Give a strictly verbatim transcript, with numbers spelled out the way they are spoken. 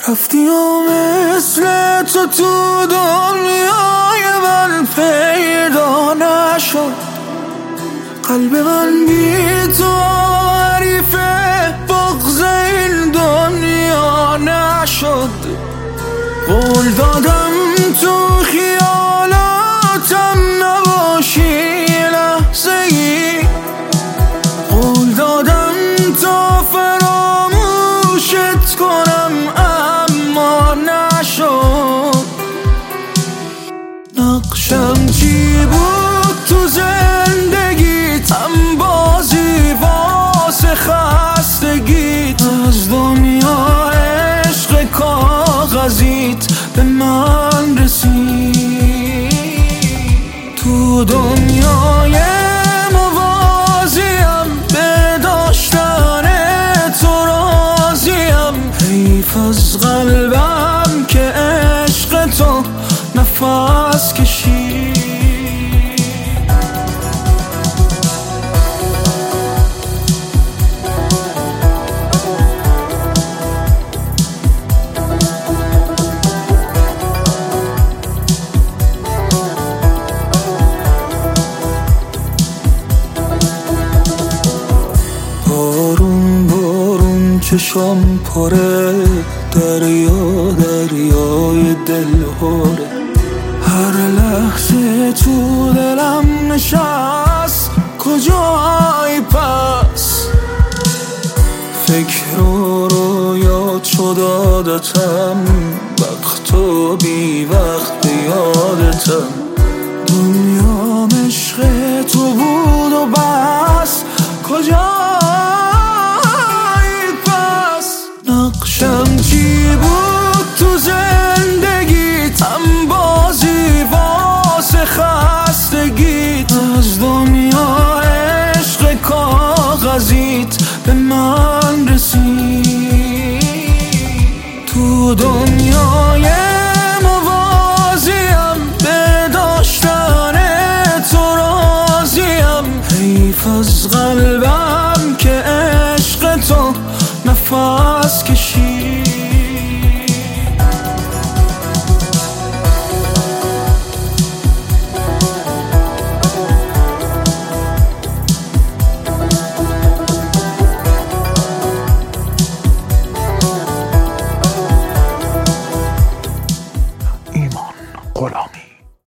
رفتی و مثل تو تو دنیای من پیدا نشد. قلب من بی تو حریف بغض این دنیا نشد. قول دادم تو خیالاتم نباشی لحظه ای، قول دادم تا فراموشت کنم اما نشد. نقشم چی بود تو زندگیت؟ هم بازی واسه خستگیت. از دنیا عشق کاغذیت به من رسید. تو دنیای موازیم به داشتن تو راضیم. حیف از قلبم که عشق تو نفس کشید. بارون بارون چشام پره، دریا دریای دل هره. هر لحظه تو دلم نشست، کجایی پس؟ فکر و رویات شد عادتم، وقت و بی وقت به یادتم. دنیا عشق تو بود و بس، کجایی پس؟ نقشم چی بود تو زندگیت؟ هم بازی واسه خستگیت. از دنیا عشق کاغذیت به من رسید. تو دنیای موازیم به داشتن تو راضیم. حیف از قلبم که عشق تو نفس